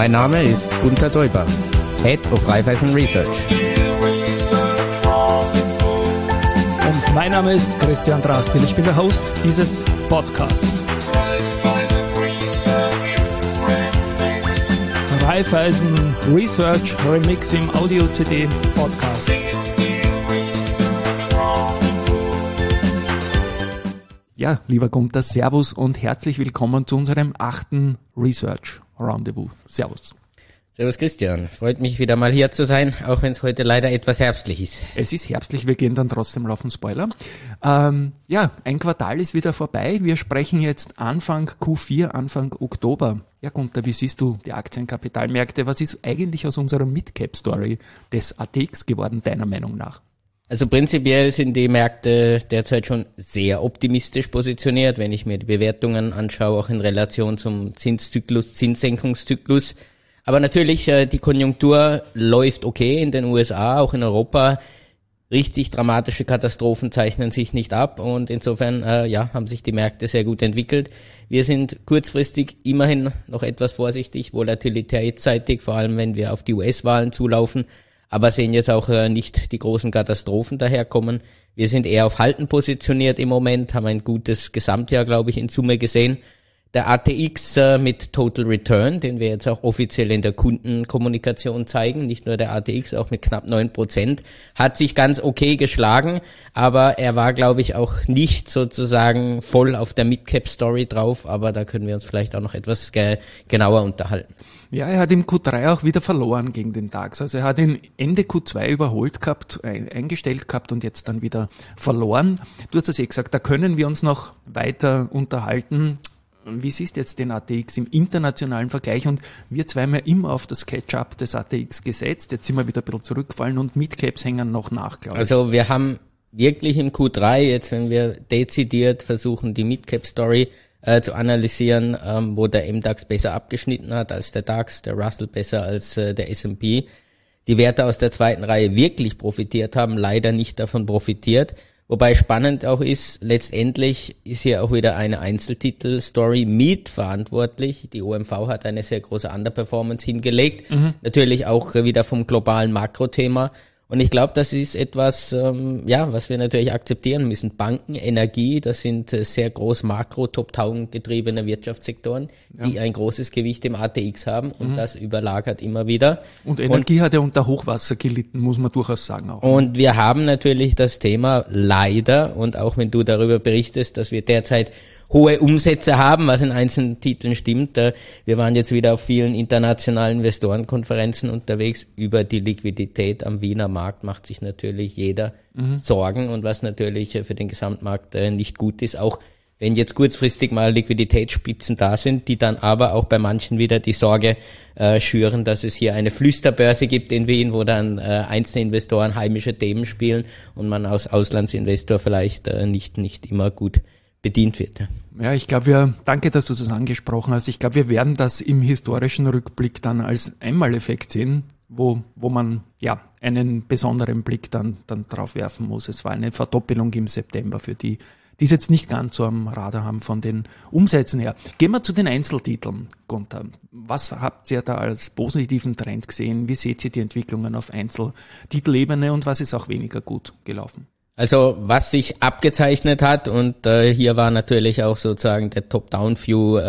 Mein Name ist Gunther Däuber, Head of Raiffeisen Research. Und mein Name ist Christian Drastil, ich bin der Host dieses Podcasts. Raiffeisen Research Remix im Audio-CD Podcast. Ja, lieber Gunther, Servus und herzlich willkommen zu unserem 8. Research Rendezvous. Servus. Servus Christian, freut mich wieder mal hier zu sein, auch wenn es heute leider etwas herbstlich ist. Es ist herbstlich, wir gehen dann trotzdem auf den Spoiler. Ja, ein Quartal ist wieder vorbei, wir sprechen jetzt Anfang Q4, Anfang Oktober. Ja Gunther, wie siehst du die Aktienkapitalmärkte? Was ist eigentlich aus unserer Mid-Cap-Story des ATX geworden, deiner Meinung nach? Also prinzipiell sind die Märkte derzeit schon sehr optimistisch positioniert, wenn ich mir die Bewertungen anschaue, auch in Relation zum Zinssenkungszyklus. Aber natürlich, die Konjunktur läuft okay in den USA, auch in Europa. Richtig dramatische Katastrophen zeichnen sich nicht ab und insofern haben sich die Märkte sehr gut entwickelt. Wir sind kurzfristig immerhin noch etwas vorsichtig, volatilitätsseitig, vor allem wenn wir auf die US-Wahlen zulaufen, aber sehen jetzt auch nicht die großen Katastrophen daherkommen. Wir sind eher auf Halten positioniert im Moment, haben ein gutes Gesamtjahr, glaube ich, in Summe gesehen. Der ATX mit Total Return, den wir jetzt auch offiziell in der Kundenkommunikation zeigen, nicht nur der ATX, auch mit knapp 9%, hat sich ganz okay geschlagen, aber er war, glaube ich, auch nicht sozusagen voll auf der Mid-Cap-Story drauf, aber da können wir uns vielleicht auch noch etwas genauer unterhalten. Ja, er hat im Q3 auch wieder verloren gegen den DAX. Also er hat ihn Ende Q2 überholt gehabt, eingestellt gehabt und jetzt dann wieder verloren. Du hast das gesagt, da können wir uns noch weiter unterhalten. Wie siehst du jetzt den ATX im internationalen Vergleich? Und wir zwei haben ja immer auf das Catch-up des ATX gesetzt. Jetzt sind wir wieder ein bisschen zurückgefallen und Mid-Caps hängen noch nach, glaube ich. Also wir haben wirklich im Q3, jetzt wenn wir dezidiert versuchen, die Mid-Cap-Story zu analysieren, wo der MDAX besser abgeschnitten hat als der DAX, der Russell besser als der S&P, die Werte aus der zweiten Reihe wirklich profitiert haben, leider nicht davon profitiert. Wobei spannend auch ist, letztendlich ist hier auch wieder eine Einzeltitel-Story mitverantwortlich. Die OMV hat eine sehr große Underperformance hingelegt. Natürlich auch wieder vom globalen Makrothema. Und ich glaube, das ist etwas, was wir natürlich akzeptieren müssen. Banken, Energie, das sind sehr groß Makro-Top-Down getriebene Wirtschaftssektoren, die ein großes Gewicht im ATX haben und das überlagert immer wieder. Und Energie hat ja unter Hochwasser gelitten, muss man durchaus sagen auch. Und wir haben natürlich das Thema leider, und auch wenn du darüber berichtest, dass wir derzeit hohe Umsätze haben, was in einzelnen Titeln stimmt. Wir waren jetzt wieder auf vielen internationalen Investorenkonferenzen unterwegs. Über die Liquidität am Wiener Markt macht sich natürlich jeder Sorgen und was natürlich für den Gesamtmarkt nicht gut ist, auch wenn jetzt kurzfristig mal Liquiditätsspitzen da sind, die dann aber auch bei manchen wieder die Sorge schüren, dass es hier eine Flüsterbörse gibt in Wien, wo dann einzelne Investoren heimische Themen spielen und man als Auslandsinvestor vielleicht nicht immer gut bedient wird. Ja, ich glaube, danke, dass du das angesprochen hast. Ich glaube, wir werden das im historischen Rückblick dann als Einmaleffekt sehen, wo man einen besonderen Blick dann drauf werfen muss. Es war eine Verdoppelung im September für die es jetzt nicht ganz so am Radar haben von den Umsätzen her. Gehen wir zu den Einzeltiteln, Gunther. Was habt ihr da als positiven Trend gesehen? Wie seht ihr die Entwicklungen auf Einzeltitelebene und was ist auch weniger gut gelaufen? Also was sich abgezeichnet hat und hier war natürlich auch sozusagen der Top-Down-View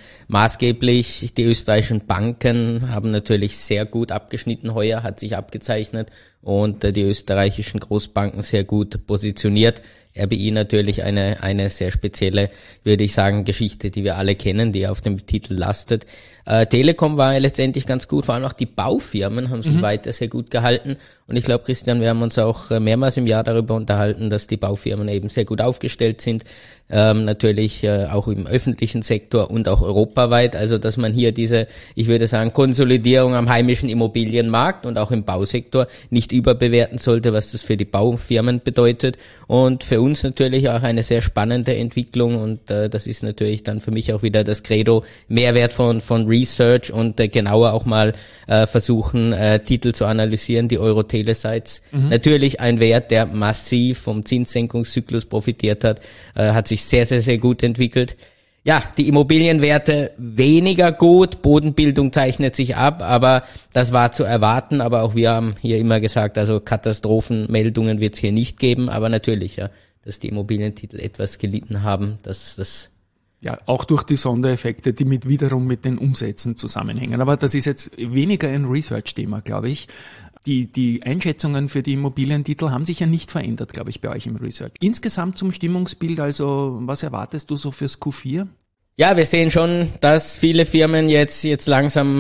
maßgeblich. Die österreichischen Banken haben natürlich sehr gut abgeschnitten heuer, hat sich abgezeichnet und die österreichischen Großbanken sehr gut positioniert. RBI natürlich eine sehr spezielle, würde ich sagen, Geschichte, die wir alle kennen, die auf dem Titel lastet. Telekom war letztendlich ganz gut, vor allem auch die Baufirmen haben sich weiter sehr gut gehalten. Und ich glaube, Christian, wir haben uns auch mehrmals im Jahr darüber unterhalten, dass die Baufirmen eben sehr gut aufgestellt sind. Natürlich auch im öffentlichen Sektor und auch europaweit. Also, dass man hier diese, ich würde sagen, Konsolidierung am heimischen Immobilienmarkt und auch im Bausektor nicht überbewerten sollte, was das für die Baufirmen bedeutet. Und für uns natürlich auch eine sehr spannende Entwicklung. Und das ist natürlich dann für mich auch wieder das Credo, Mehrwert von Research und genauer auch mal versuchen, Titel zu analysieren, die Euro-Telesites. Natürlich ein Wert, der massiv vom Zinssenkungszyklus profitiert hat, hat sich sehr, sehr, sehr gut entwickelt. ja, die Immobilienwerte weniger gut, Bodenbildung zeichnet sich ab, aber das war zu erwarten, aber auch wir haben hier immer gesagt, also Katastrophenmeldungen wird es hier nicht geben, aber natürlich, ja, dass die Immobilientitel etwas gelitten haben, das ja, auch durch die Sondereffekte, die wiederum mit den Umsätzen zusammenhängen. Aber das ist jetzt weniger ein Research-Thema, glaube ich. Die Einschätzungen für die Immobilientitel haben sich ja nicht verändert, glaube ich, bei euch im Research. Insgesamt zum Stimmungsbild, also was erwartest du so fürs Q4? Ja, wir sehen schon, dass viele Firmen jetzt langsam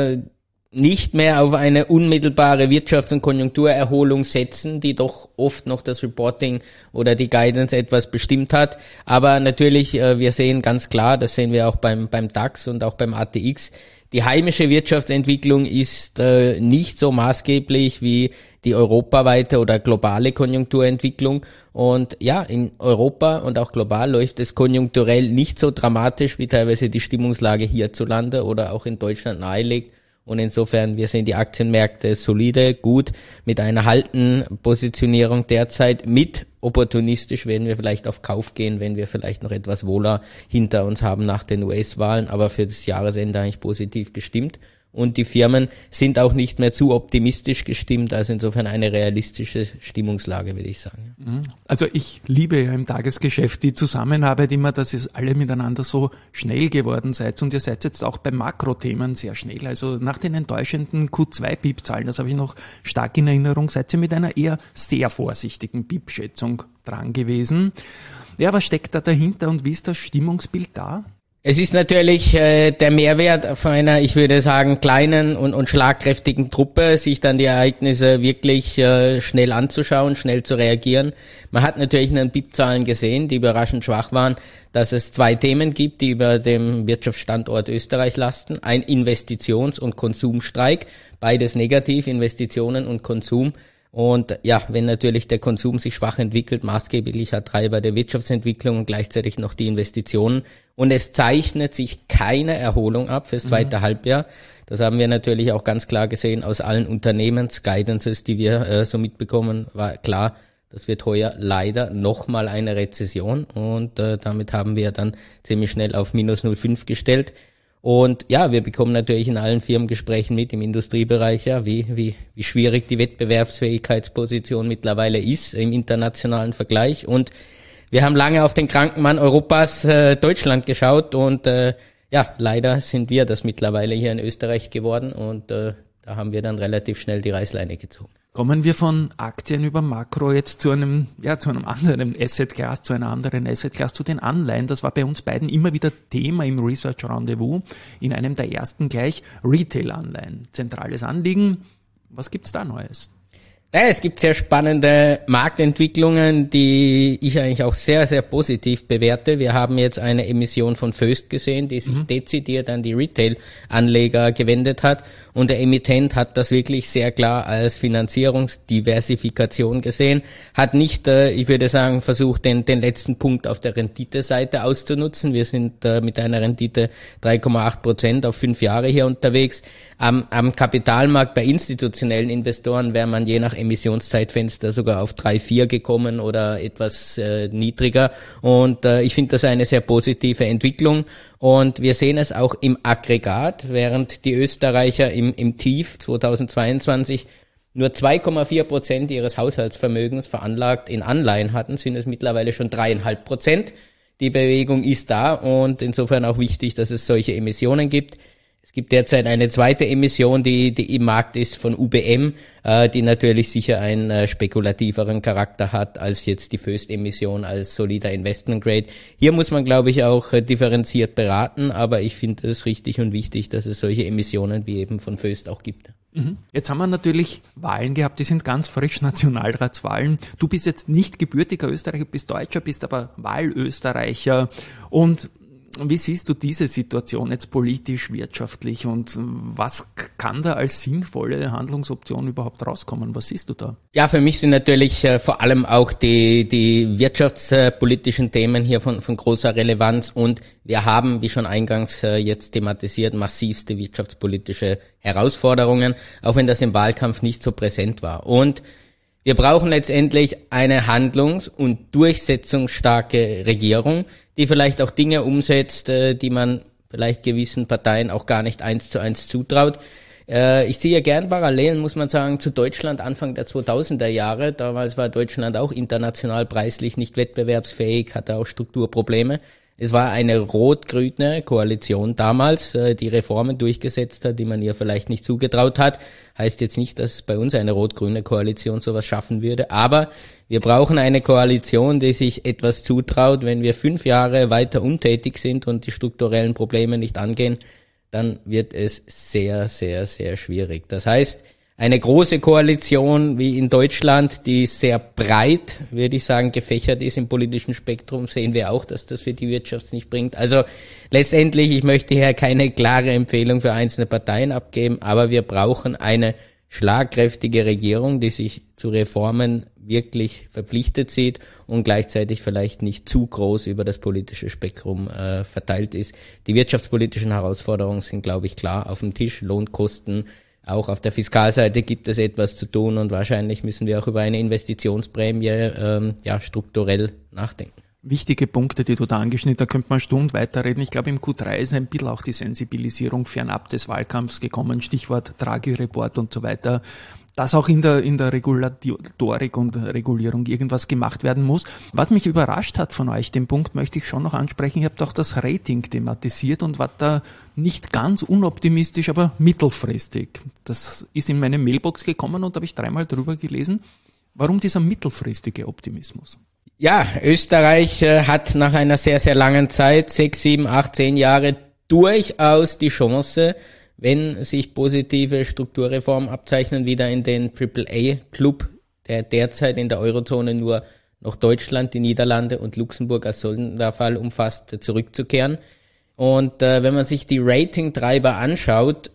nicht mehr auf eine unmittelbare Wirtschafts- und Konjunkturerholung setzen, die doch oft noch das Reporting oder die Guidance etwas bestimmt hat. Aber natürlich, wir sehen ganz klar, das sehen wir auch beim DAX und auch beim ATX, die heimische Wirtschaftsentwicklung ist nicht so maßgeblich wie die europaweite oder globale Konjunkturentwicklung. Und ja, in Europa und auch global läuft es konjunkturell nicht so dramatisch, wie teilweise die Stimmungslage hierzulande oder auch in Deutschland nahelegt. Und insofern, wir sehen die Aktienmärkte solide, gut, mit einer Haltenpositionierung derzeit. Mit opportunistisch werden wir vielleicht auf Kauf gehen, wenn wir vielleicht noch etwas Wohler hinter uns haben nach den US-Wahlen, aber für das Jahresende eigentlich positiv gestimmt. Und die Firmen sind auch nicht mehr zu optimistisch gestimmt, also insofern eine realistische Stimmungslage, würde ich sagen. Also ich liebe ja im Tagesgeschäft die Zusammenarbeit immer, dass ihr alle miteinander so schnell geworden seid und ihr seid jetzt auch bei Makrothemen sehr schnell. Also nach den enttäuschenden Q2-BIP-Zahlen, das habe ich noch stark in Erinnerung, seid ihr mit einer eher sehr vorsichtigen BIP-Schätzung dran gewesen. Ja, was steckt da dahinter und wie ist das Stimmungsbild da? Es ist natürlich der Mehrwert von einer, ich würde sagen, kleinen und schlagkräftigen Truppe, sich dann die Ereignisse wirklich schnell anzuschauen, schnell zu reagieren. Man hat natürlich in den BIP-Zahlen gesehen, die überraschend schwach waren, dass es zwei Themen gibt, die über dem Wirtschaftsstandort Österreich lasten. Ein Investitions- und Konsumstreik, beides negativ, Investitionen und Konsum. Und ja, wenn natürlich der Konsum sich schwach entwickelt, maßgeblicher Treiber der Wirtschaftsentwicklung und gleichzeitig noch die Investitionen. Und es zeichnet sich keine Erholung ab fürs zweite Halbjahr. Das haben wir natürlich auch ganz klar gesehen aus allen Unternehmensguidances, die wir so mitbekommen. War klar, das wird heuer leider nochmal eine Rezession. Und damit haben wir dann ziemlich schnell auf minus 0,5 gestellt. Und ja, wir bekommen natürlich in allen Firmengesprächen mit im Industriebereich, ja, wie schwierig die Wettbewerbsfähigkeitsposition mittlerweile ist im internationalen Vergleich. Und wir haben lange auf den kranken Mann Europas, Deutschland, geschaut und ja, leider sind wir das mittlerweile hier in Österreich geworden und da haben wir dann relativ schnell die Reißleine gezogen. Kommen wir von Aktien über Makro jetzt zu einem anderen Asset-Class, zu einer anderen Asset-Class, zu den Anleihen. Das war bei uns beiden immer wieder Thema im Research Rendezvous. In einem der ersten gleich Retail-Anleihen. Zentrales Anliegen. Was gibt's da Neues? Ja, es gibt sehr spannende Marktentwicklungen, die ich eigentlich auch sehr, sehr positiv bewerte. Wir haben jetzt eine Emission von Voest gesehen, die sich dezidiert an die Retail-Anleger gewendet hat. Und der Emittent hat das wirklich sehr klar als Finanzierungsdiversifikation gesehen, hat nicht, ich würde sagen, versucht, den letzten Punkt auf der Renditeseite auszunutzen. Wir sind mit einer Rendite 3,8% auf 5 Jahre hier unterwegs. Am Kapitalmarkt bei institutionellen Investoren wäre man je nach Emissionszeitfenster sogar auf 3,4 gekommen oder etwas niedriger. Und ich finde das eine sehr positive Entwicklung. Und wir sehen es auch im Aggregat, während die Österreicher im Tief 2022 nur 2,4% ihres Haushaltsvermögens veranlagt in Anleihen hatten, sind es mittlerweile schon 3,5%. Die Bewegung ist da und insofern auch wichtig, dass es solche Emissionen gibt. Es gibt derzeit eine zweite Emission, die im Markt ist von UBM, die natürlich sicher einen spekulativeren Charakter hat als jetzt die Voest-Emission als solider Investment Grade. Hier muss man, glaube ich, auch differenziert beraten, aber ich finde es richtig und wichtig, dass es solche Emissionen wie eben von Voest auch gibt. Jetzt haben wir natürlich Wahlen gehabt, die sind ganz frisch, Nationalratswahlen. Du bist jetzt nicht gebürtiger Österreicher, bist Deutscher, bist aber Wahlösterreicher. Und wie siehst du diese Situation jetzt politisch, wirtschaftlich und was kann da als sinnvolle Handlungsoption überhaupt rauskommen? Was siehst du da? Ja, für mich sind natürlich vor allem auch die wirtschaftspolitischen Themen hier von großer Relevanz und wir haben, wie schon eingangs jetzt thematisiert, massivste wirtschaftspolitische Herausforderungen, auch wenn das im Wahlkampf nicht so präsent war. Und wir brauchen letztendlich eine handlungs- und durchsetzungsstarke Regierung, die vielleicht auch Dinge umsetzt, die man vielleicht gewissen Parteien auch gar nicht 1:1 zutraut. Ich ziehe ja gern Parallelen, muss man sagen, zu Deutschland Anfang der 2000er Jahre. Damals war Deutschland auch international preislich nicht wettbewerbsfähig, hatte auch Strukturprobleme. Es war eine rot-grüne Koalition damals, die Reformen durchgesetzt hat, die man ihr vielleicht nicht zugetraut hat. Heißt jetzt nicht, dass bei uns eine rot-grüne Koalition sowas schaffen würde, aber wir brauchen eine Koalition, die sich etwas zutraut. Wenn wir 5 Jahre weiter untätig sind und die strukturellen Probleme nicht angehen, dann wird es sehr, sehr, sehr schwierig. Das heißt, eine große Koalition wie in Deutschland, die sehr breit, würde ich sagen, gefächert ist im politischen Spektrum, sehen wir auch, dass das für die Wirtschaft nicht bringt. Also letztendlich, ich möchte hier keine klare Empfehlung für einzelne Parteien abgeben, aber wir brauchen eine schlagkräftige Regierung, die sich zu Reformen wirklich verpflichtet sieht und gleichzeitig vielleicht nicht zu groß über das politische Spektrum verteilt ist. Die wirtschaftspolitischen Herausforderungen sind, glaube ich, klar auf dem Tisch. Lohnkosten, auch auf der Fiskalseite gibt es etwas zu tun und wahrscheinlich müssen wir auch über eine Investitionsprämie strukturell nachdenken. Wichtige Punkte, die du da angeschnitten hast, da könnte man Stunden weiterreden. Ich glaube, im Q3 ist ein bisschen auch die Sensibilisierung fernab des Wahlkampfs gekommen, Stichwort Draghi-Report und so weiter, dass auch in der Regulatorik und Regulierung irgendwas gemacht werden muss. Was mich überrascht hat von euch, den Punkt möchte ich schon noch ansprechen, ihr habt auch das Rating thematisiert und wart da nicht ganz unoptimistisch, aber mittelfristig. Das ist in meine Mailbox gekommen und da habe ich 3-mal drüber gelesen. Warum dieser mittelfristige Optimismus? Ja, Österreich hat nach einer sehr, sehr langen Zeit, 6, 7, 8, 10 Jahre, durchaus die Chance, wenn sich positive Strukturreformen abzeichnen, wieder in den AAA-Club, der derzeit in der Eurozone nur noch Deutschland, die Niederlande und Luxemburg als Sonderfall umfasst, zurückzukehren. Und wenn man sich die Ratingtreiber anschaut,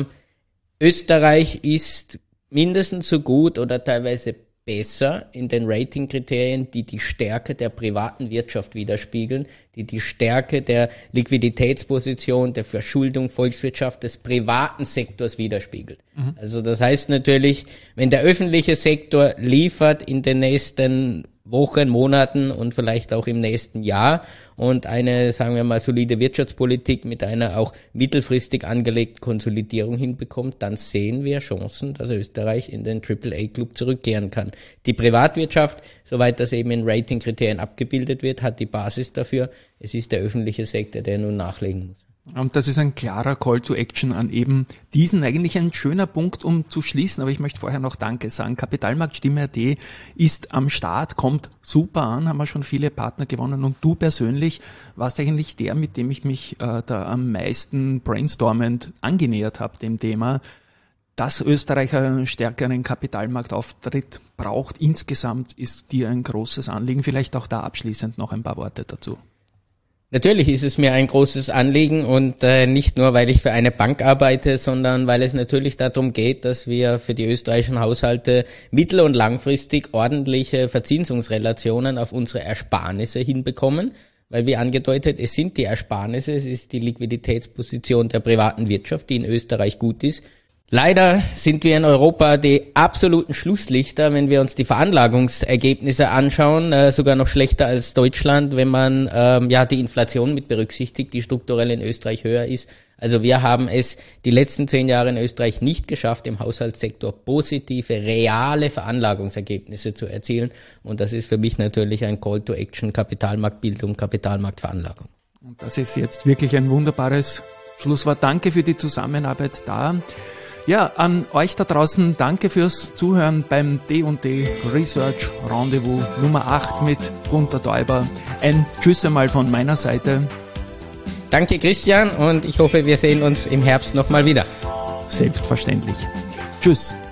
Österreich ist mindestens so gut oder teilweise besser in den Ratingkriterien, die die Stärke der privaten Wirtschaft widerspiegeln, die Stärke der Liquiditätsposition, der Verschuldung, Volkswirtschaft des privaten Sektors widerspiegelt. Also das heißt natürlich, wenn der öffentliche Sektor liefert in den nächsten Wochen, Monaten und vielleicht auch im nächsten Jahr und eine, sagen wir mal, solide Wirtschaftspolitik mit einer auch mittelfristig angelegten Konsolidierung hinbekommt, dann sehen wir Chancen, dass Österreich in den AAA-Club zurückkehren kann. Die Privatwirtschaft, soweit das eben in Ratingkriterien abgebildet wird, hat die Basis dafür. Es ist der öffentliche Sektor, der nun nachlegen muss. Und das ist ein klarer Call to Action an eben diesen, eigentlich ein schöner Punkt, um zu schließen, aber ich möchte vorher noch Danke sagen. Kapitalmarktstimme.at ist am Start, kommt super an, haben wir schon viele Partner gewonnen und du persönlich warst eigentlich der, mit dem ich mich da am meisten brainstormend angenähert habe, dem Thema, dass Österreich einen stärkeren Kapitalmarktauftritt braucht. Insgesamt ist dir ein großes Anliegen. Vielleicht auch da abschließend noch ein paar Worte dazu. Natürlich ist es mir ein großes Anliegen und nicht nur, weil ich für eine Bank arbeite, sondern weil es natürlich darum geht, dass wir für die österreichischen Haushalte mittel- und langfristig ordentliche Verzinsungsrelationen auf unsere Ersparnisse hinbekommen. Weil wie angedeutet, es sind die Ersparnisse, es ist die Liquiditätsposition der privaten Wirtschaft, die in Österreich gut ist. Leider sind wir in Europa die absoluten Schlusslichter, wenn wir uns die Veranlagungsergebnisse anschauen, sogar noch schlechter als Deutschland, wenn man die Inflation mit berücksichtigt, die strukturell in Österreich höher ist. Also wir haben es die letzten 10 Jahre in Österreich nicht geschafft, im Haushaltssektor positive, reale Veranlagungsergebnisse zu erzielen. Und das ist für mich natürlich ein Call to Action, Kapitalmarktbildung, Kapitalmarktveranlagung. Und das ist jetzt wirklich ein wunderbares Schlusswort. Danke für die Zusammenarbeit da. Ja, an euch da draußen danke fürs Zuhören beim D&D Research Rendezvous Nummer 8 mit Gunter Däuber. Ein Tschüss einmal von meiner Seite. Danke Christian und ich hoffe, wir sehen uns im Herbst nochmal wieder. Selbstverständlich. Tschüss.